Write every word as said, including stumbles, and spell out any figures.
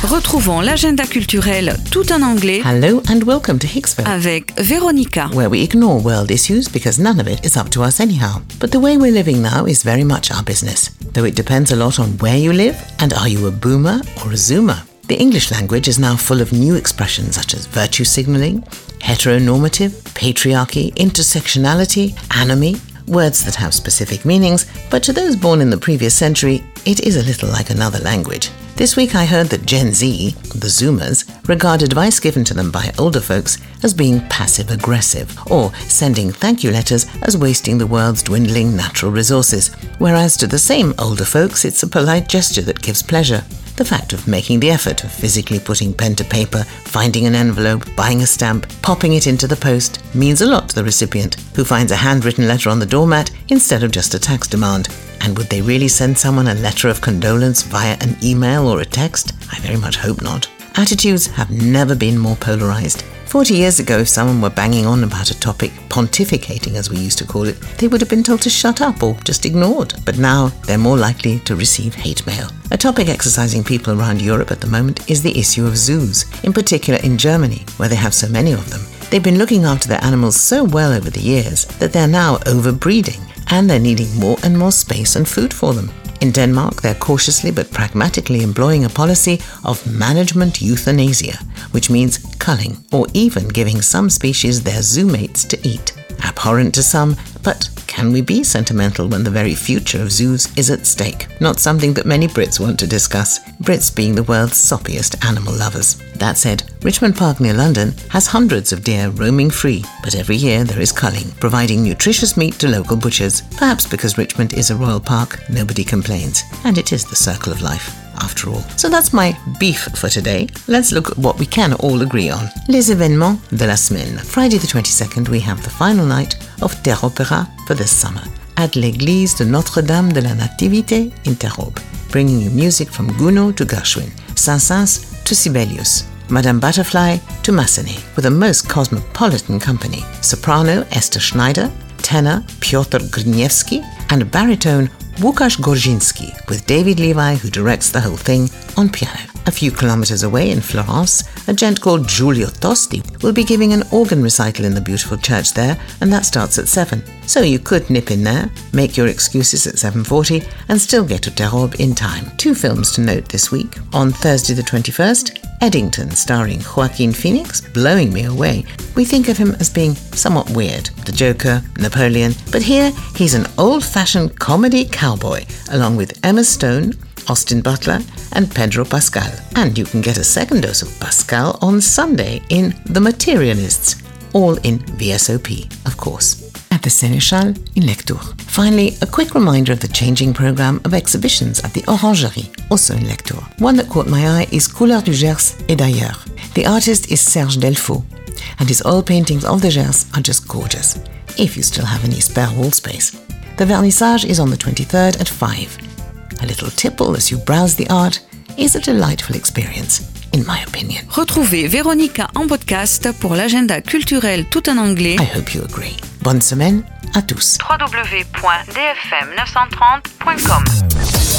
Retrouvons l'agenda culturel tout en anglais. Hello and welcome to Hicksville, avec Véronica. where we ignore world issues because none of it is up to us anyhow. But the way we're living now is very much our business, though it depends a lot on where you live and are you a boomer or a zoomer. The English language is now full of new expressions such as virtue signaling, heteronormative, patriarchy, intersectionality, anomie, words that have specific meanings, but to those born in the previous century, it is a little like another language. This week I heard that Gen Z, the Zoomers, regard advice given to them by older folks as being passive-aggressive, or sending thank you letters as wasting the world's dwindling natural resources, whereas to the same older folks it's a polite gesture that gives pleasure. The fact of making the effort of physically putting pen to paper, finding an envelope, buying a stamp, popping it into the post means a lot to the recipient, who finds a handwritten letter on the doormat instead of just a tax demand. And would they really send someone a letter of condolence via an email or a text? I very much hope not. Attitudes have never been more polarized. Forty years ago, if someone were banging on about a topic, pontificating as we used to call it, they would have been told to shut up or just ignored. But now, they're more likely to receive hate mail. A topic exercising people around Europe at the moment is the issue of zoos, in particular in Germany, where they have so many of them. They've been looking after their animals so well over the years that they're now overbreeding, and they're needing more and more space and food for them. In Denmark, they're cautiously but pragmatically employing a policy of management euthanasia, which means culling or even giving some species their zoo mates to eat. Abhorrent to some, but can we be sentimental when the very future of zoos is at stake? Not something that many Brits want to discuss, Brits being the world's soppiest animal lovers. That said, Richmond Park near London has hundreds of deer roaming free, but every year there is culling, providing nutritious meat to local butchers. Perhaps because Richmond is a royal park, nobody complains, and it is the circle of life, after all. So that's my beef for today. Let's look at what we can all agree on. Les événements de la semaine. Friday the twenty-second, we have the final night of Terre Opera for this summer at l'église de Notre-Dame de la Nativité in Terraube, bringing you music from Gounod to Gershwin, Saint-Saëns to Sibelius, Madame Butterfly to Massenet, with a most cosmopolitan company. Soprano Esther Schneider, tenor Piotr Gryniewski, and baritone Łukasz Gorzinski, with David Levi, who directs the whole thing, on piano. A few kilometers away in Florence, a gent called Giulio Tosti will be giving an organ recital in the beautiful church there, and that starts at seven. So you could nip in there, make your excuses at seven forty, and still get to Terraube in time. Two films to note this week. On Thursday the twenty-first, Eddington, starring Joaquin Phoenix, blowing me away. We think of him as being somewhat weird, the Joker, Napoleon, but here he's an old-fashioned comedy cowboy, along with Emma Stone, Austin Butler, and Pedro Pascal. And you can get a second dose of Pascal on Sunday in The Materialists, all in V S O P, of course, at the Sénéchal in Lectoure. Finally, a quick reminder of the changing programme of exhibitions at the Orangerie, also in Lectoure. One that caught my eye is Couleurs du Gers et d'ailleurs. The artist is Serge Delfaux, and his oil paintings of the Gers are just gorgeous, if you still have any spare wall space. The vernissage is on the twenty-third at five. A little tipple as you browse the art is a delightful experience, in my opinion. Retrouvez Véronica en podcast pour l'agenda culturel tout en anglais. I hope you agree. Bonne semaine à tous. w w w point d f m neuf cent trente point com